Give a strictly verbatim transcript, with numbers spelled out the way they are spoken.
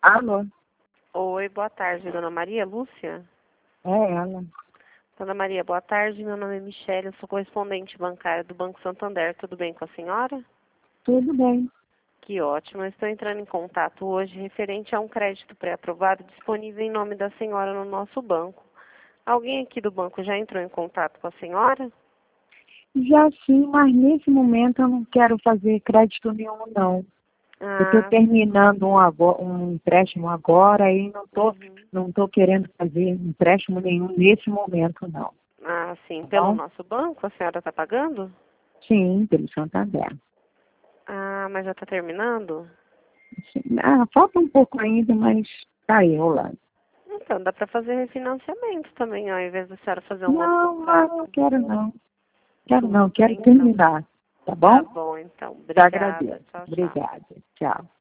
Alô? Oi, boa tarde, Dona Maria Lúcia? É ela. Dona Maria, boa tarde. Meu nome é Michele, eu sou correspondente bancária do Banco Santander. Tudo bem com a senhora? Tudo bem. Que ótimo. Eu estou entrando em contato hoje referente a um crédito pré-aprovado disponível em nome da senhora no nosso banco. Alguém aqui do banco já entrou em contato com a senhora? Já sim, mas nesse momento eu não quero fazer crédito nenhum, não. Eu estou Ah, terminando um, agora, um empréstimo agora e não estou uhum. não tô querendo fazer empréstimo nenhum nesse momento, não. Ah, sim. Tá Pelo bom? nosso banco, a senhora está pagando? Sim, pelo Santander. Ah, mas já está terminando? Sim. Ah, falta um pouco ainda, mas está aí rolando. Então, dá para fazer refinanciamento também, ao invés da senhora fazer um novo Não, não, contrato. não quero não. Quero Tudo não, quero bem, então. terminar. Tá Tá bom? bom, então. Te Obrigada. agradeço. Tchau, tchau. Obrigada. Tchau.